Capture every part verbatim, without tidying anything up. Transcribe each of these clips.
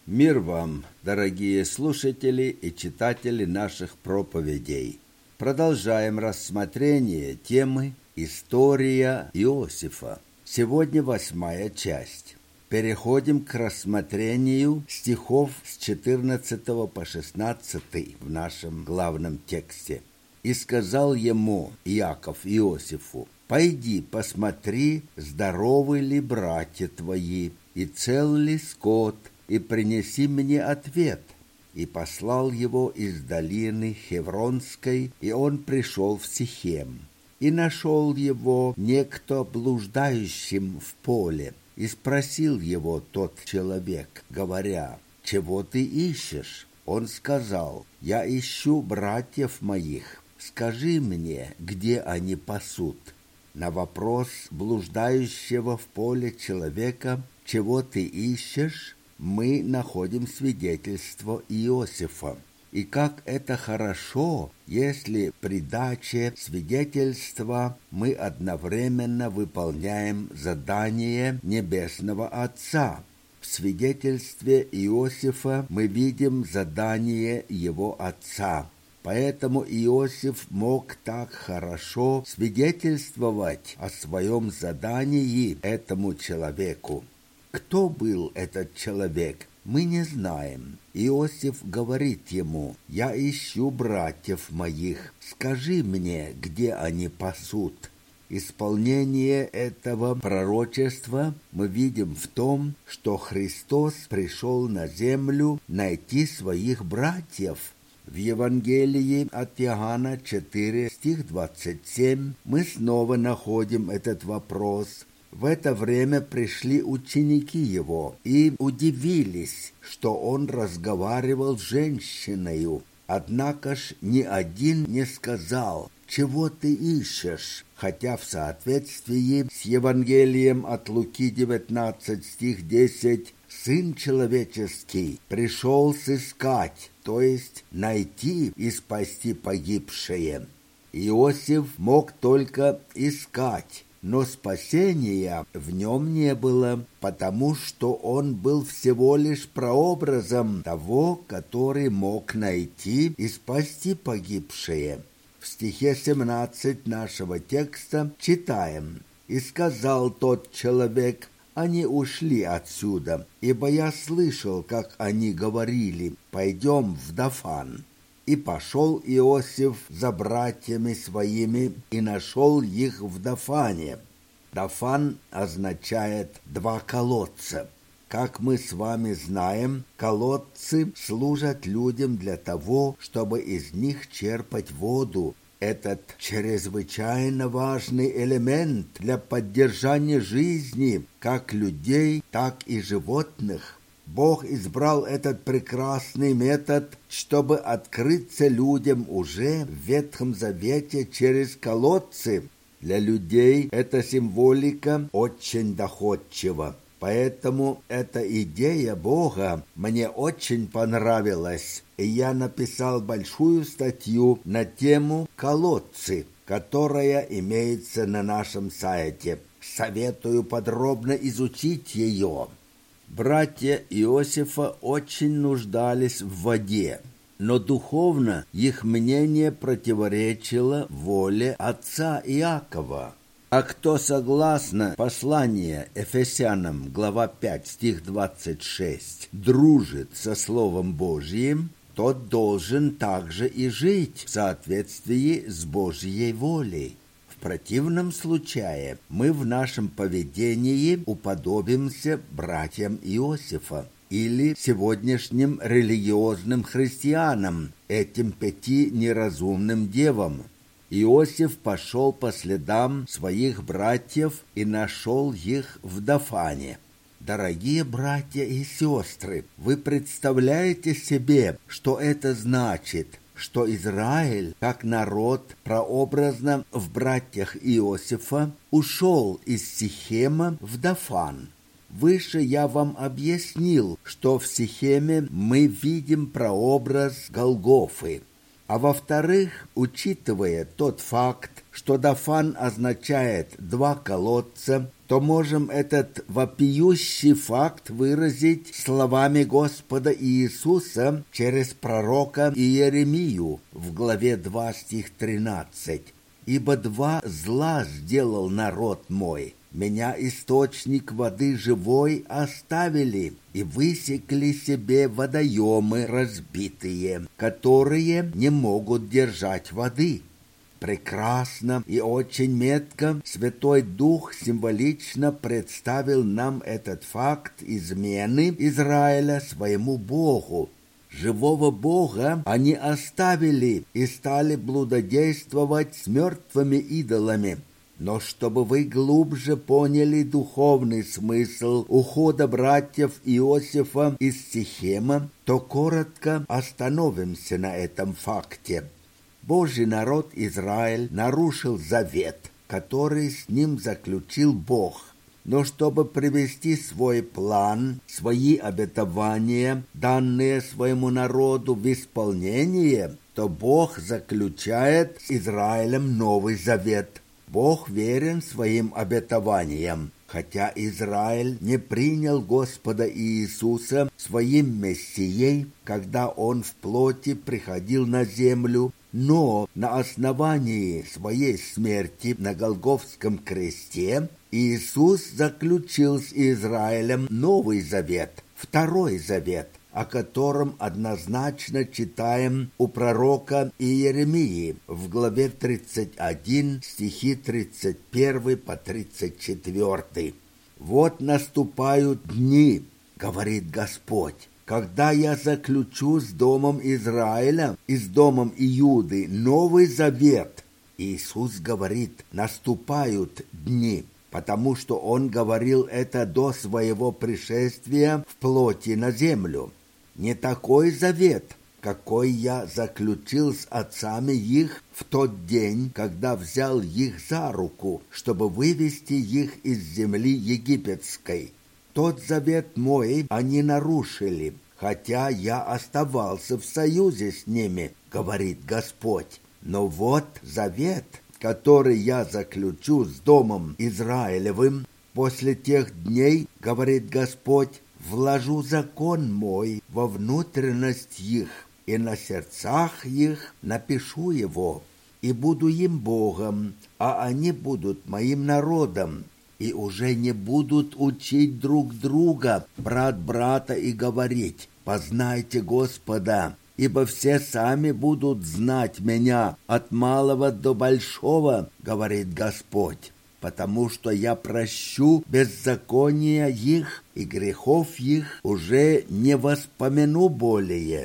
Мир вам, дорогие слушатели и читатели наших проповедей. Продолжаем рассмотрение темы «История Иосифа». Сегодня восьмая часть. Переходим к рассмотрению стихов с четырнадцатого по шестнадцатый в нашем главном тексте. «И сказал ему Иаков Иосифу: пойди, посмотри, здоровы ли братья твои, и цел ли скот, и принеси мне ответ. И послал его из долины Хевронской, и он пришел в Сихем. И нашел его некто блуждающим в поле, и спросил его тот человек, говоря: чего ты ищешь? Он сказал: я ищу братьев моих, скажи мне, где они пасут. На вопрос блуждающего в поле человека: чего ты ищешь? Мы находим свидетельство Иосифа. И как это хорошо, если при даче свидетельства мы одновременно выполняем задание Небесного Отца. В свидетельстве Иосифа мы видим задание его отца. Поэтому Иосиф мог так хорошо свидетельствовать о своем задании этому человеку. Кто был этот человек, мы не знаем. Иосиф говорит ему: я ищу братьев моих, скажи мне, где они пасут. Исполнение этого пророчества мы видим в том, что Христос пришел на землю найти своих братьев. В Евангелии от Иоанна четыре, стих двадцать семь, мы снова находим этот вопрос. В это время пришли ученики его и удивились, что он разговаривал с женщиною. Однако ж ни один не сказал: чего ты ищешь? Хотя в соответствии с Евангелием от Луки девятнадцать, стих десять, Сын человеческий пришел сыскать, то есть найти и спасти погибшее. Иосиф мог только искать, но спасения в нем не было, потому что он был всего лишь прообразом того, который мог найти и спасти погибшее. В стихе семнадцать нашего текста читаем: «И сказал тот человек: они ушли отсюда, ибо я слышал, как они говорили: пойдем в Дофан. И пошел Иосиф за братьями своими и нашел их в Дофане». Дофан означает «два колодца». Как мы с вами знаем, колодцы служат людям для того, чтобы из них черпать воду. Этот чрезвычайно важный элемент для поддержания жизни как людей, так и животных. Бог избрал этот прекрасный метод, чтобы открыться людям уже в Ветхом Завете через колодцы. Для людей эта символика очень доходчива. Поэтому эта идея Бога мне очень понравилась, и я написал большую статью на тему «Колодцы», которая имеется на нашем сайте. Советую подробно изучить ее. Братья Иосифа очень нуждались в воде, но духовно их мнение противоречило воле отца Иакова. А кто, согласно посланию Ефесянам, глава пять, стих двадцать шесть, дружит со Словом Божьим, тот должен также и жить в соответствии с Божьей волей. В противном случае мы в нашем поведении уподобимся братьям Иосифа или сегодняшним религиозным христианам, этим пяти неразумным девам. Иосиф пошел по следам своих братьев и нашел их в Дофане. Дорогие братья и сестры, вы представляете себе, что это значит, что Израиль, как народ, прообразно в братьях Иосифа, ушел из Сихема в Дофан? Выше я вам объяснил, что в Сихеме мы видим прообраз Голгофы. А во-вторых, учитывая тот факт, что Дафан означает «два колодца», то можем этот вопиющий факт выразить словами Господа Иисуса через пророка Иеремию в главе два, стих тринадцать. «Ибо два зла сделал народ мой. Меня, источник воды живой, оставили, и высекли себе водоемы разбитые, которые не могут держать воды». Прекрасно и очень метко Святой Дух символично представил нам этот факт измены Израиля своему Богу. Живого Бога они оставили и стали блудодействовать с мертвыми идолами. Но чтобы вы глубже поняли духовный смысл ухода братьев Иосифа из Сихема, то коротко остановимся на этом факте. Божий народ Израиль нарушил завет, который с ним заключил Бог. Но чтобы привести свой план, свои обетования, данные своему народу, в исполнение, то Бог заключает с Израилем новый завет. Бог верен своим обетованиям, хотя Израиль не принял Господа Иисуса своим Мессией, когда Он в плоти приходил на землю, но на основании своей смерти на Голгофском кресте Иисус заключил с Израилем новый завет, второй завет, о котором однозначно читаем у пророка Иеремии в главе тридцать один, стихи тридцать один по тридцать четыре. «Вот наступают дни, — говорит Господь, — когда я заключу с домом Израиля и с домом Иуды новый завет». Иисус говорит «наступают дни», потому что Он говорил это до своего пришествия в плоти на землю. Не такой завет, какой я заключил с отцами их в тот день, когда взял их за руку, чтобы вывести их из земли египетской. Тот завет мой они нарушили, хотя я оставался в союзе с ними, говорит Господь. Но вот завет, который я заключу с домом Израилевым после тех дней, говорит Господь, вложу закон мой во внутренность их, и на сердцах их напишу его, и буду им Богом, а они будут моим народом, и уже не будут учить друг друга, брат брата, и говорить: познайте Господа, ибо все сами будут знать меня от малого до большого, говорит Господь. Потому что я прощу беззакония их, и грехов их уже не воспомяну более.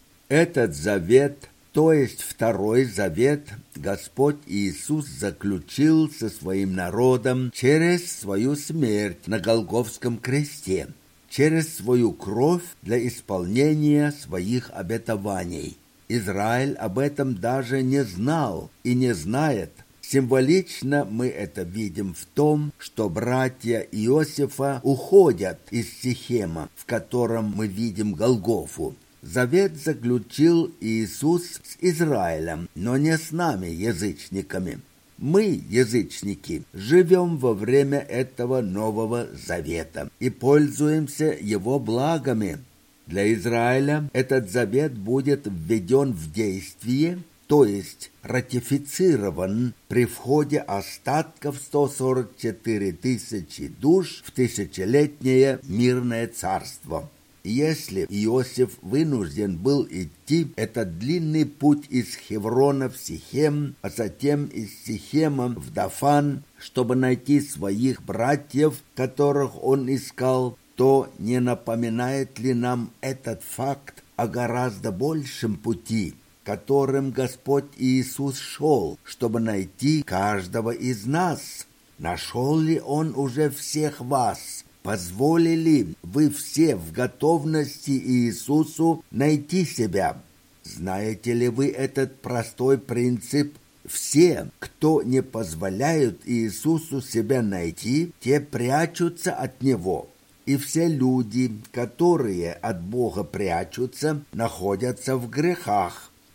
Этот завет, то есть второй завет, Господь Иисус заключил со своим народом через свою смерть на Голгофском кресте, через свою кровь для исполнения своих обетований. Израиль об этом даже не знал и не знает. Символично мы это видим в том, что братья Иосифа уходят из Сихема, в котором мы видим Голгофу. Завет заключил Иисус с Израилем, но не с нами, язычниками. Мы, язычники, живем во время этого нового завета и пользуемся его благами. Для Израиля этот завет будет введен в действие, то есть ратифицирован при входе остатков сто сорок четыре тысячи душ в тысячелетнее мирное царство. Если Иосиф вынужден был идти этот длинный путь из Хеврона в Сихем, а затем из Сихема в Дафан, чтобы найти своих братьев, которых он искал, то не напоминает ли нам этот факт о гораздо большем пути, которым Господь Иисус шел, чтобы найти каждого из нас? Нашел ли Он уже всех вас? Позволили вы все в готовности Иисусу найти себя? Знаете ли вы этот простой принцип? Все, кто не позволяют Иисусу себя найти, те прячутся от Него. И все люди, которые от Бога прячутся, находятся в грехах.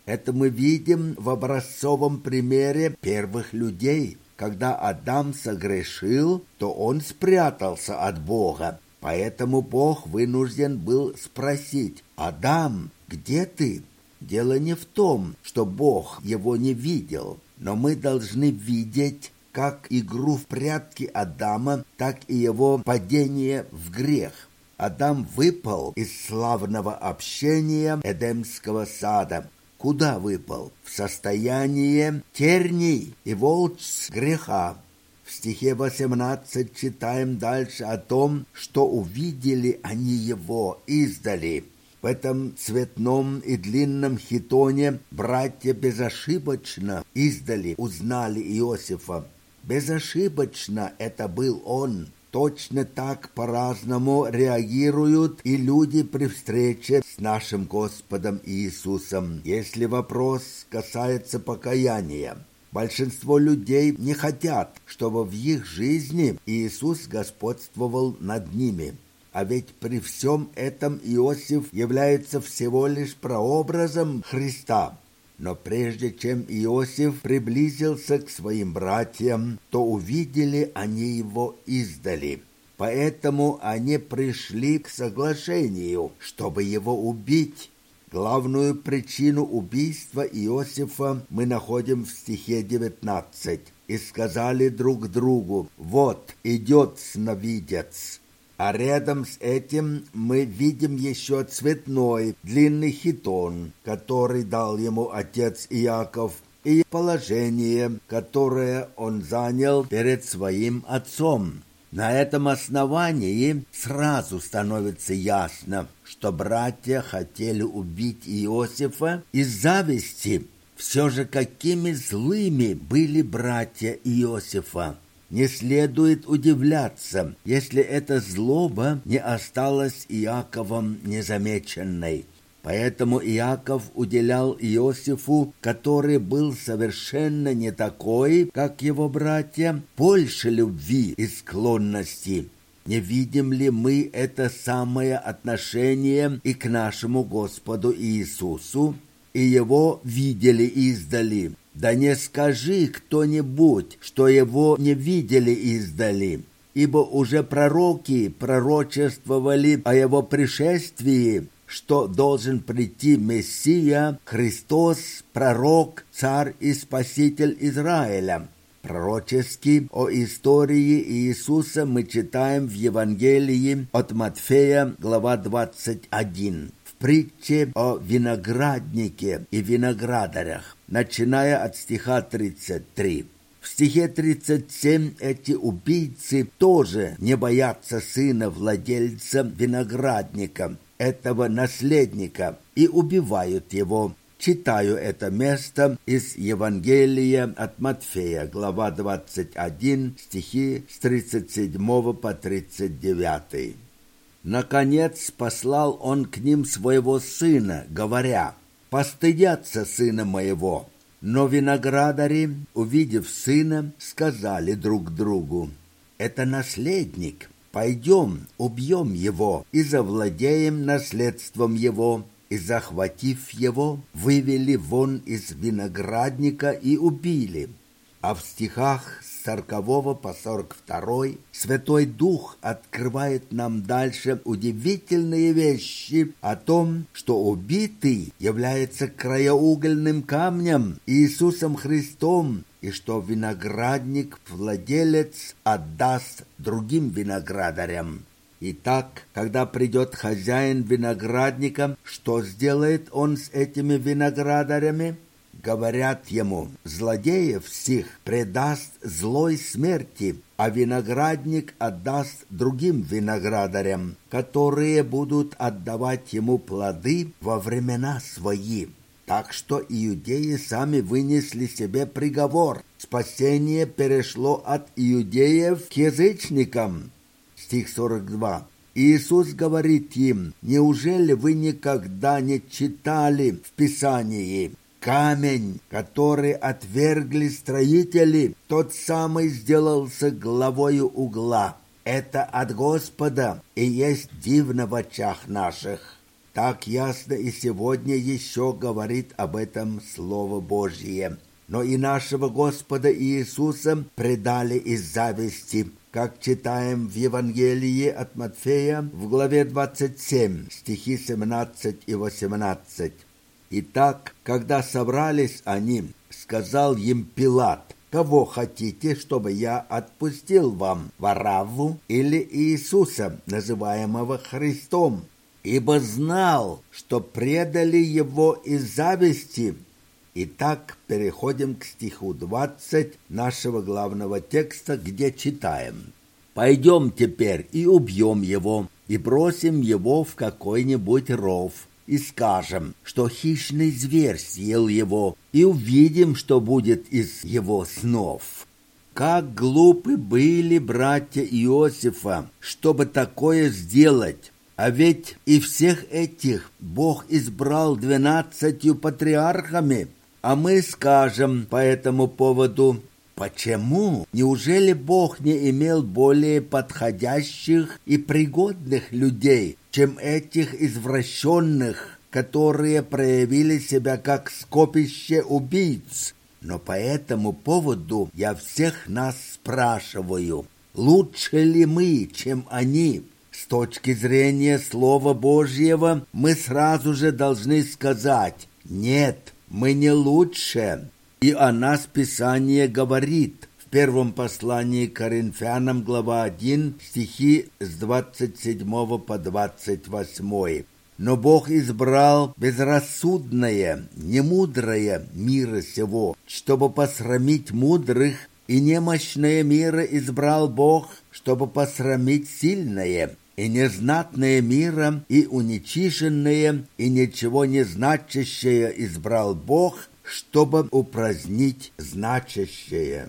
Это мы видим в образцовом примере первых людей. Когда Адам согрешил, то он спрятался от Бога. Поэтому Бог вынужден был спросить: «Адам, где ты?» Дело не в том, что Бог его не видел, но мы должны видеть как игру в прятки Адама, так и его падение в грех. Адам выпал из славного общения Эдемского сада. Куда выпал? В состояние терний и волчьего греха. В стихе восемнадцать читаем дальше о том, что увидели они его издали. В этом цветном и длинном хитоне братья безошибочно издали узнали Иосифа. Безошибочно это был он. Точно так по-разному реагируют и люди при встрече с нашим Господом Иисусом, если вопрос касается покаяния. Большинство людей не хотят, чтобы в их жизни Иисус господствовал над ними. А ведь при всем этом Иосиф является всего лишь прообразом Христа. Но прежде чем Иосиф приблизился к своим братьям, то увидели они его издали. Поэтому они пришли к соглашению, чтобы его убить. Главную причину убийства Иосифа мы находим в стихе девятнадцать. «И сказали друг другу: вот идет сновидец». А рядом с этим мы видим еще цветной длинный хитон, который дал ему отец Иаков, и положение, которое он занял перед своим отцом. На этом основании сразу становится ясно, что братья хотели убить Иосифа из зависти. Все же какими злыми были братья Иосифа! Не следует удивляться, если эта злоба не осталась Иаковом незамеченной. Поэтому Иаков уделял Иосифу, который был совершенно не такой, как его братья, больше любви и склонности. Не видим ли мы это самое отношение и к нашему Господу Иисусу? И его видели издали. Да не скажи кто-нибудь, что его не видели издали, ибо уже пророки пророчествовали о его пришествии, что должен прийти Мессия, Христос, пророк, царь и спаситель Израиля. Пророчески о истории Иисуса мы читаем в Евангелии от Матфея, глава двадцать один. Притче о винограднике и виноградарях, начиная от стиха тридцать три. В стихе тридцать семь эти убийцы тоже не боятся сына владельца виноградника, этого наследника, и убивают его. Читаю это место из Евангелия от Матфея, глава двадцать один, стихи с тридцать седьмого по тридцать девятый. Наконец послал он к ним своего сына, говоря: «Постыдятся сына моего». Но виноградари, увидев сына, сказали друг другу: «Это наследник, пойдем, убьем его и завладеем наследством его». И, захватив его, вывели вон из виноградника и убили. А в стихах с сорокового по сорок второй Святой Дух открывает нам дальше удивительные вещи о том, что убитый является краеугольным камнем Иисусом Христом, и что виноградник-владелец отдаст другим виноградарям. Итак, когда придет хозяин виноградника, что сделает он с этими виноградарями? Говорят ему: злодеев всех предаст злой смерти, а виноградник отдаст другим виноградарям, которые будут отдавать ему плоды во времена свои. Так что иудеи сами вынесли себе приговор. Спасение перешло от иудеев к язычникам. Стих сорок два. Иисус говорит им: неужели вы никогда не читали в Писании: камень, который отвергли строители, тот самый сделался главою угла. Это от Господа и есть дивно в очах наших. Так ясно и сегодня еще говорит об этом Слово Божье. Но и нашего Господа Иисуса предали из зависти, как читаем в Евангелии от Матфея в главе двадцать семь, стихи семнадцать и восемнадцать. Итак, когда собрались они, сказал им Пилат: «Кого хотите, чтобы я отпустил вам, Варавву или Иисуса, называемого Христом? Ибо знал, что предали его из зависти». Итак, переходим к стиху двадцать нашего главного текста, где читаем: «Пойдем теперь и убьем его, и бросим его в какой-нибудь ров, и скажем, что хищный зверь съел его, и увидим, что будет из его снов». Как глупы были братья Иосифа, чтобы такое сделать! А ведь и всех этих Бог избрал двенадцатью патриархами. А мы скажем по этому поводу: почему? Неужели Бог не имел более подходящих и пригодных людей, чем этих извращенных, которые проявили себя как скопище убийц? Но по этому поводу я всех нас спрашиваю: лучше ли мы, чем они? С точки зрения Слова Божьего мы сразу же должны сказать: нет, мы не лучше. И о нас Писание говорит в первом послании к Коринфянам, глава один, стихи с двадцать седьмого по двадцать восьмой. «Но Бог избрал безрассудное, немудрое мира сего, чтобы посрамить мудрых, и немощное мира избрал Бог, чтобы посрамить сильное, и незнатное мира, и уничиженное, и ничего не значащее избрал Бог, чтобы упразднить значащее».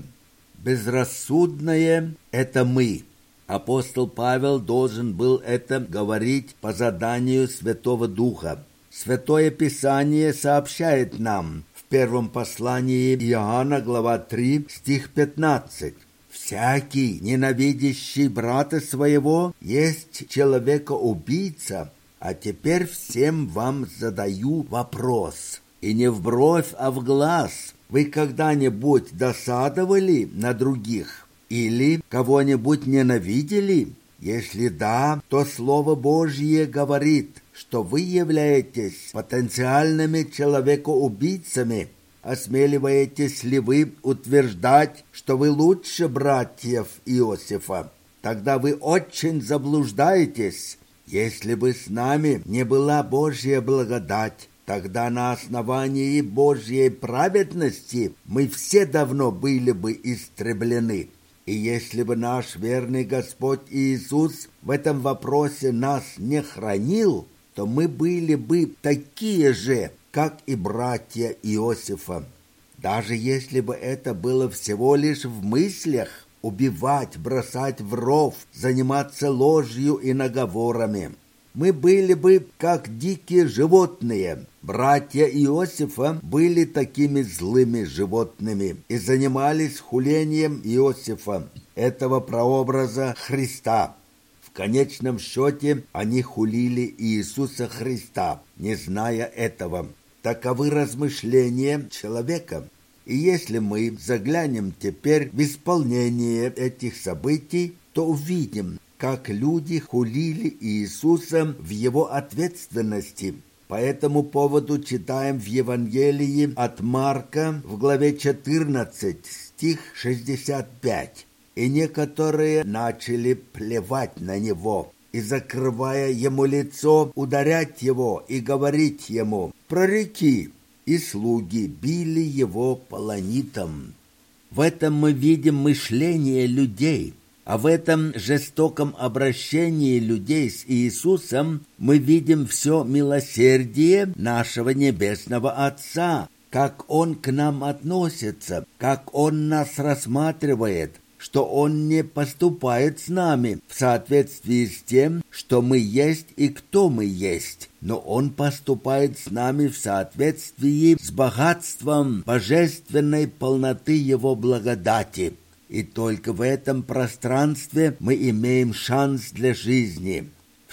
Безрассудное — это мы. Апостол Павел должен был это говорить по заданию Святого Духа. Святое Писание сообщает нам в первом послании Иоанна, глава три, стих пятнадцать: «Всякий, ненавидящий брата своего, есть человека-убийца. А теперь всем вам задаю вопрос, и не в бровь, а в глаз. Вы когда-нибудь досадовали на других или кого-нибудь ненавидели? Если да, то Слово Божье говорит, что вы являетесь потенциальными человекоубийцами. Осмеливаетесь ли вы утверждать, что вы лучше братьев Иосифа? Тогда вы очень заблуждаетесь. Если бы с нами не была Божья благодать, тогда на основании Божьей праведности мы все давно были бы истреблены. И если бы наш верный Господь Иисус в этом вопросе нас не хранил, то мы были бы такие же, как и братья Иосифа. Даже если бы это было всего лишь в мыслях: убивать, бросать в ров, заниматься ложью и наговорами, мы были бы как дикие животные. Братья Иосифа были такими злыми животными и занимались хулением Иосифа, этого прообраза Христа. В конечном счете они хулили Иисуса Христа, не зная этого. Таковы размышления человека. И если мы заглянем теперь в исполнение этих событий, то увидим, как люди хулили Иисуса в его ответственности. По этому поводу читаем в Евангелии от Марка в главе четырнадцать, стих шестьдесят пять. «И некоторые начали плевать на него, и, закрывая ему лицо, ударять его и говорить ему: прореки!» И слуги били его полонитом. В этом мы видим мышление людей. А в этом жестоком обращении людей с Иисусом мы видим все милосердие нашего Небесного Отца, как Он к нам относится, как Он нас рассматривает, что Он не поступает с нами в соответствии с тем, что мы есть и кто мы есть, но Он поступает с нами в соответствии с богатством божественной полноты Его благодати. И только в этом пространстве мы имеем шанс для жизни. В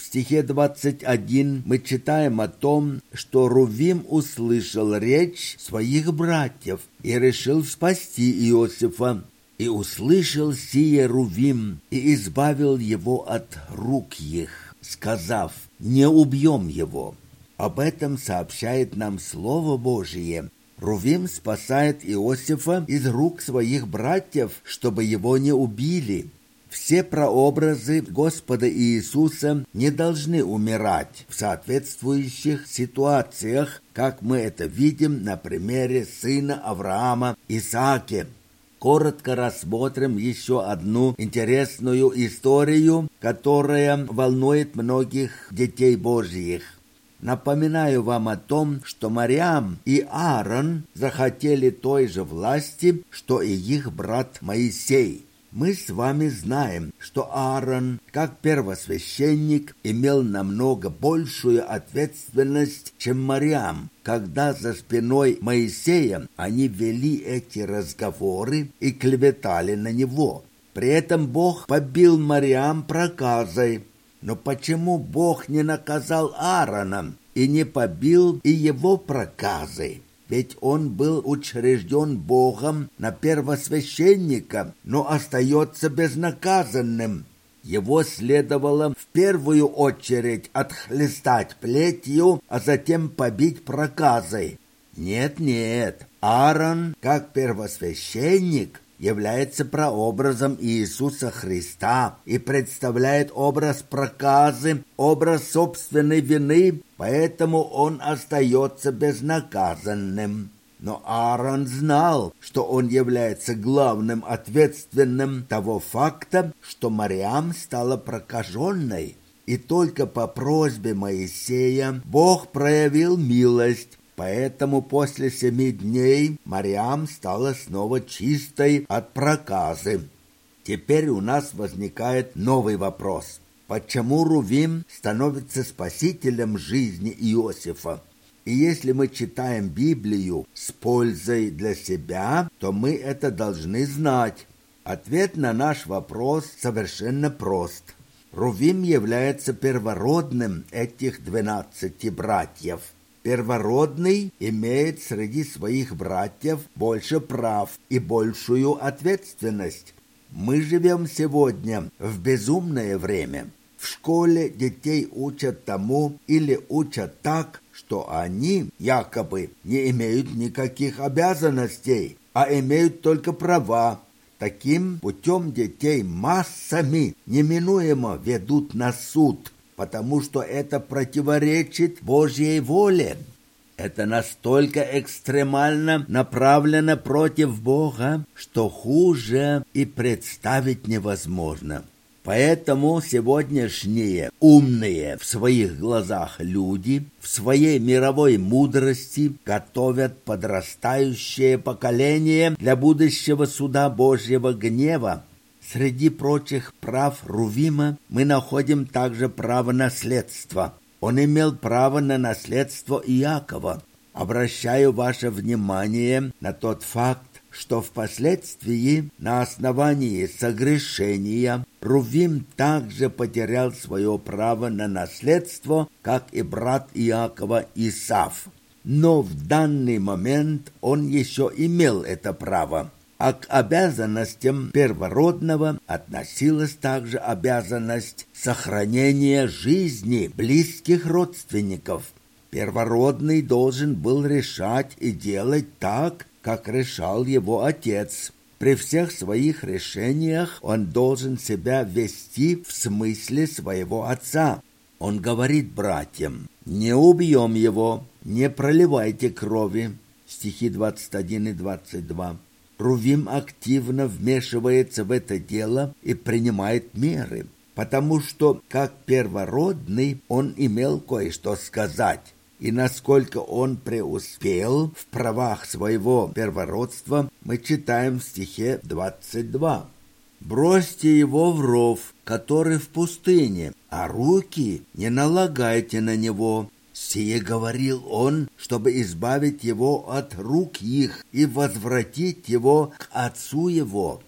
стихе двадцать один мы читаем о том, что Рувим услышал речь своих братьев и решил спасти Иосифа. «И услышал сие Рувим, и избавил его от рук их, сказав, не убьем его». Об этом сообщает нам Слово Божие. Рувим спасает Иосифа из рук своих братьев, чтобы его не убили. Все прообразы Господа Иисуса не должны умирать в соответствующих ситуациях, как мы это видим на примере сына Авраама Исааке. Коротко рассмотрим еще одну интересную историю, которая волнует многих детей Божьих. Напоминаю вам о том, что Марьям и Аарон захотели той же власти, что и их брат Моисей. Мы с вами знаем, что Аарон, как первосвященник, имел намного большую ответственность, чем Марьям, когда за спиной Моисея они вели эти разговоры и клеветали на него. При этом Бог побил Марьям проказой. Но почему Бог не наказал Аарона и не побил и его проказой? Ведь он был учрежден Богом на первосвященника, но остается безнаказанным. Его следовало в первую очередь отхлестать плетью, а затем побить проказой. Нет-нет, Аарон, как первосвященник, является прообразом Иисуса Христа и представляет образ проказы, образ собственной вины, поэтому он остается безнаказанным. Но Аарон знал, что он является главным ответственным того факта, что Марьям стала прокаженной. И только по просьбе Моисея Бог проявил милость. Поэтому после семи дней Марьям стала снова чистой от проказы. Теперь у нас возникает новый вопрос. Почему Рувим становится спасителем жизни Иосифа? И если мы читаем Библию с пользой для себя, то мы это должны знать. Ответ на наш вопрос совершенно прост. Рувим является первородным этих двенадцати братьев. Первородный имеет среди своих братьев больше прав и большую ответственность. Мы живем сегодня в безумное время. В школе детей учат тому или учат так, что они якобы не имеют никаких обязанностей, а имеют только права. Таким путем детей массами неминуемо ведут на суд, потому что это противоречит Божьей воле. Это настолько экстремально направлено против Бога, что хуже и представить невозможно. Поэтому сегодняшние умные в своих глазах люди в своей мировой мудрости готовят подрастающее поколение для будущего суда Божьего гнева. Среди прочих прав Рувима мы находим также право наследства. Он имел право на наследство Иакова. Обращаю ваше внимание на тот факт, что впоследствии на основании согрешения Рувим также потерял свое право на наследство, как и брат Иакова Исав. Но в данный момент он еще имел это право. А к обязанностям первородного относилась также обязанность сохранения жизни близких родственников. Первородный должен был решать и делать так, как решал его отец. При всех своих решениях он должен себя вести в смысле своего отца. Он говорит братьям: «Не убьем его, не проливайте крови». Стихи двадцать один и двадцать два. Рувим активно вмешивается в это дело и принимает меры, потому что, как первородный, он имел кое-что сказать. И насколько он преуспел в правах своего первородства, мы читаем в стихе двадцать два. «Бросьте его в ров, который в пустыне, а руки не налагайте на него». Сие говорил он, чтобы избавить его от рук их и возвратить его к отцу его.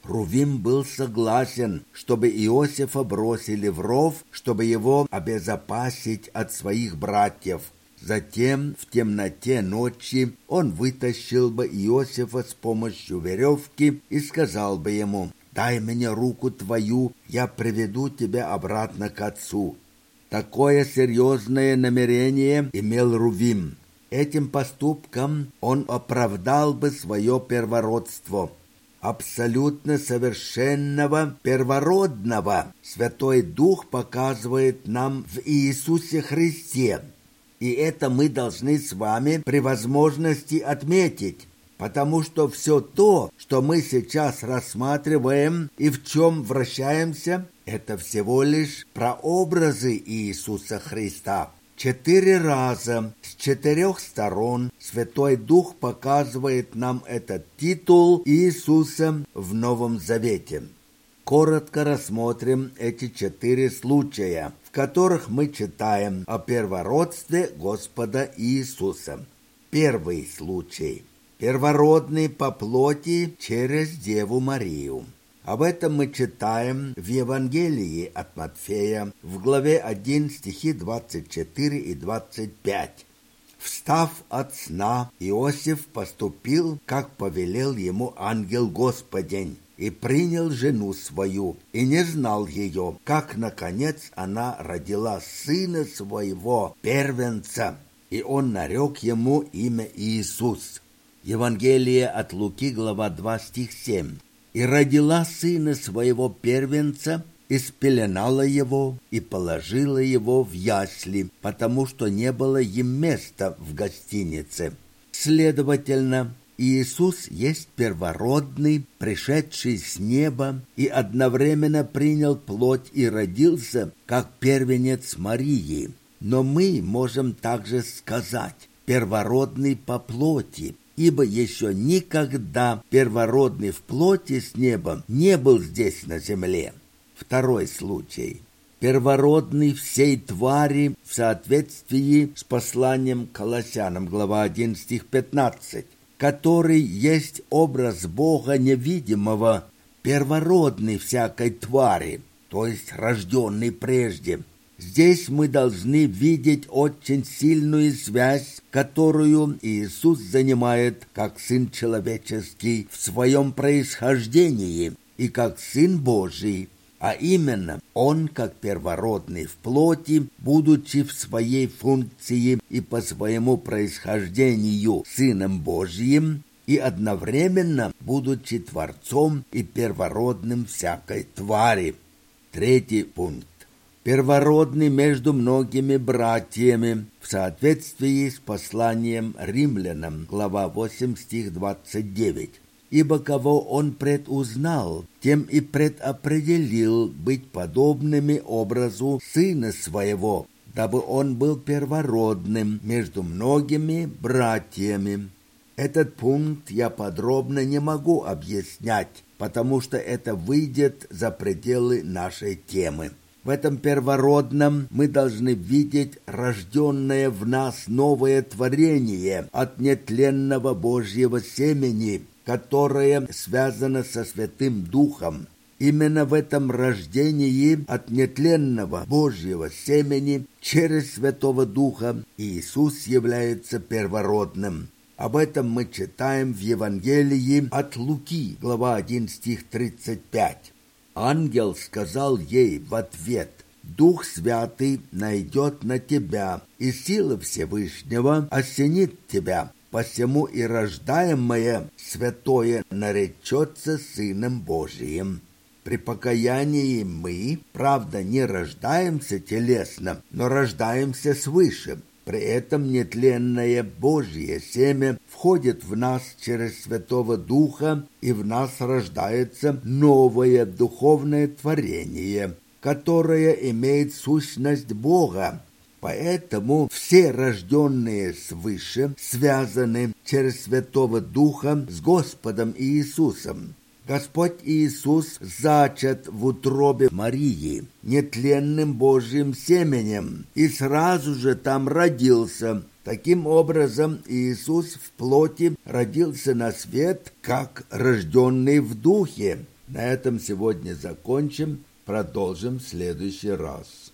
Рувим был согласен, чтобы Иосифа бросили в ров, чтобы его обезопасить от своих братьев. Затем в темноте ночи он вытащил бы Иосифа с помощью веревки и сказал бы ему: «Дай мне руку твою, я приведу тебя обратно к отцу». Такое серьезное намерение имел Рувим. Этим поступком он оправдал бы свое первородство. Абсолютно совершенного первородного Святой Дух показывает нам в Иисусе Христе. И это мы должны с вами при возможности отметить, потому что все то, что мы сейчас рассматриваем и в чем вращаемся, это всего лишь прообразы Иисуса Христа. Четыре раза с четырех сторон Святой Дух показывает нам этот титул Иисуса в Новом Завете. Коротко рассмотрим эти четыре случая, в которых мы читаем о первородстве Господа Иисуса. Первый случай. Первородный по плоти через Деву Марию. Об этом мы читаем в Евангелии от Матфея в главе один, стихи двадцать четыре и двадцать пять. «Встав от сна, Иосиф поступил, как повелел ему ангел Господень, и принял жену свою, и не знал ее, как, наконец, она родила сына своего, первенца, и он нарек ему имя Иисус». Евангелие от Луки, глава два, стих семь. «И родила сына своего первенца, и спеленала его, и положила его в ясли, потому что не было им места в гостинице». Следовательно, Иисус есть первородный, пришедший с неба, и одновременно принял плоть и родился, как первенец Марии. Но мы можем также сказать «первородный по плоти», ибо еще никогда первородный в плоти с неба не был здесь на земле. Второй случай. Первородный всей твари в соответствии с посланием к Колоссянам, глава один, стих пятнадцать, который есть образ Бога невидимого, первородный всякой твари, то есть рожденный прежде. Здесь мы должны видеть очень сильную связь, которую Иисус занимает как Сын Человеческий в своем происхождении и как Сын Божий, а именно Он, как первородный в плоти, будучи в своей функции и по своему происхождению Сыном Божьим, и одновременно будучи Творцом и первородным всякой твари. Третий пункт. Первородный между многими братьями в соответствии с посланием римлянам, глава восемь, стих двадцать девять. «Ибо кого он предузнал, тем и предопределил быть подобными образу сына своего, дабы он был первородным между многими братьями». Этот пункт я подробно не могу объяснять, потому что это выйдет за пределы нашей темы. В этом первородном мы должны видеть рожденное в нас новое творение от нетленного Божьего семени, которое связано со Святым Духом. Именно в этом рождении от нетленного Божьего семени через Святого Духа Иисус является первородным. Об этом мы читаем в Евангелии от Луки, глава один, стих тридцать пять. Ангел сказал ей в ответ: «Дух Святый найдет на тебя, и сила Всевышнего осенит тебя, посему и рождаемое святое наречется Сыном Божиим». При покаянии мы, правда, не рождаемся телесно, но рождаемся свыше. При этом нетленное Божье семя входит в нас через Святого Духа, и в нас рождается новое духовное творение, которое имеет сущность Бога. Поэтому все рожденные свыше связаны через Святого Духа с Господом Иисусом. Господь Иисус зачат в утробе Марии нетленным Божьим семенем и сразу же там родился. Таким образом, Иисус в плоти родился на свет, как рожденный в духе. На этом сегодня закончим, продолжим в следующий раз.